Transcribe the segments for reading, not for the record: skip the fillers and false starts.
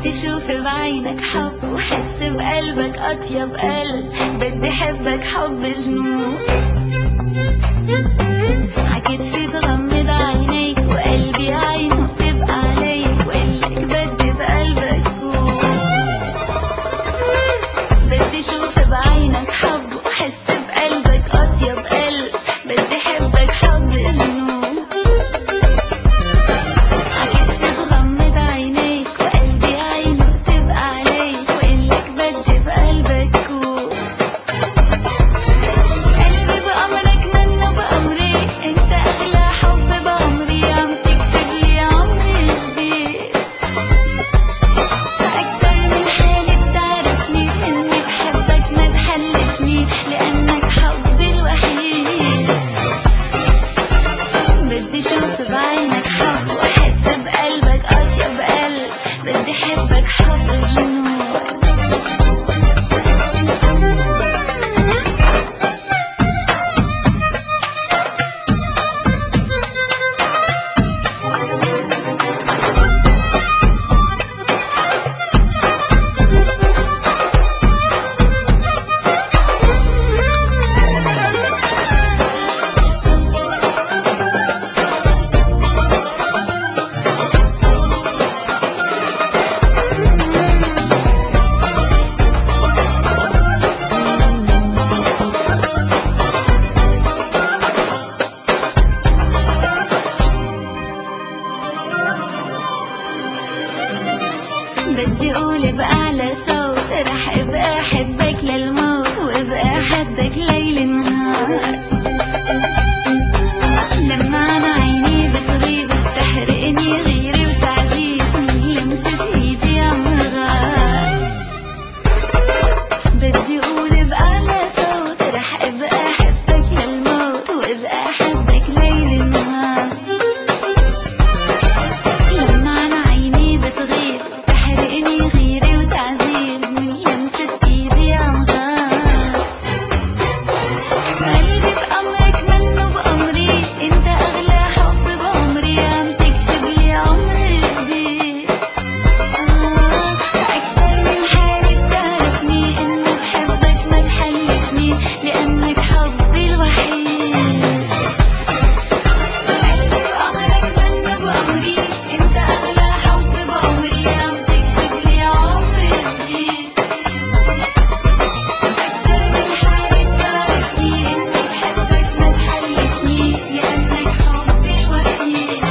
تشوف بعينك حب وحس بقلبك أطيب قلب. بدي حبك حب جنون، عكتفي بغمض عينيك وقلبي عينه تبقى عليك، وقلك بدي بقلبك كون. بدي شوف بعينك حب وحس بقلبك أطيب قلب. بدي حبك حب جنون، عكتفي بغمض عينيك وقلبي عينه تبقى عليك، وقلك بدي بقلبك كون. قلبي بأمرك منه بأمري، انت أغلى حب بعمري، عم تكتب لي عمري جديد. أكتر من حالي بتعرفني إني بحبك ما تحلفني، لأنك حبي الوحيد. بدي شوف بعينك حب وأحس بقلبك أطيب قلب. بدي حبك حب جنون. بدي أقول بأعلى صوت رح أبقى أحبك للموت، وأبقى أحبك ليل نهار. لما عن عيني بتغيب بتحرقني غيري وتعذيب، من لمسة إيدي عم غار. بدي أقول بأعلى صوت رح أبقى أحبك للموت، وأبقى أحبك ليل نهار. لما عن عيني بتغيب بتحرقني غيري وتعذيب، من لمسة إيدي عم غار. قلبي بأمرك منه بأمري، انت أغلى حب بعمري، عم تكتب لي عمر جديد. أكتر من حالي بتعرفني إني بحبك ما تحلفني، لأنك حبي الوحيد. قلبي بأمرك منه بأمري، انت أغلى حب بعمري، عم تكتب لي عمر جديد. أكتر من حالي بتعرفني إني بحبك ما تحلفني، لأنك حبي الوحيد.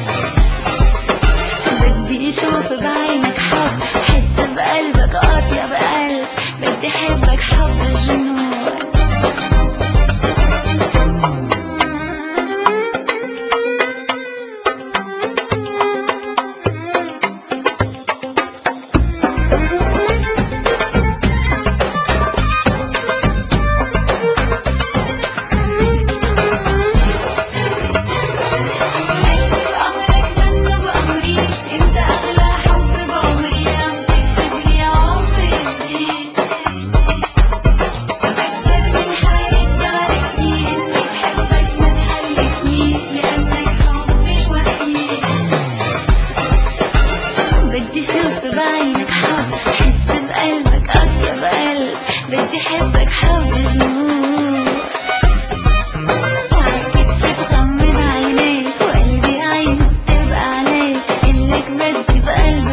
بدي أشوف بعينك حب حس بقلبك أطيب قلب. بدي حبك حب جنون. بأمرك منه بأمري، انت أغلى حب بعمري، عم تكتب لي عمر جديد. أكتر من حالي بتعرفني إني بحبك ما تحلفني، لأنك حبي الوحيد. بدي شوف بعينك حب حس بقلبك أطيب قلب. بدي حبك حب جنون، عالكتف بغمض عينيك وقلبي عينه تبقى عليك، إنك بدي بقلبك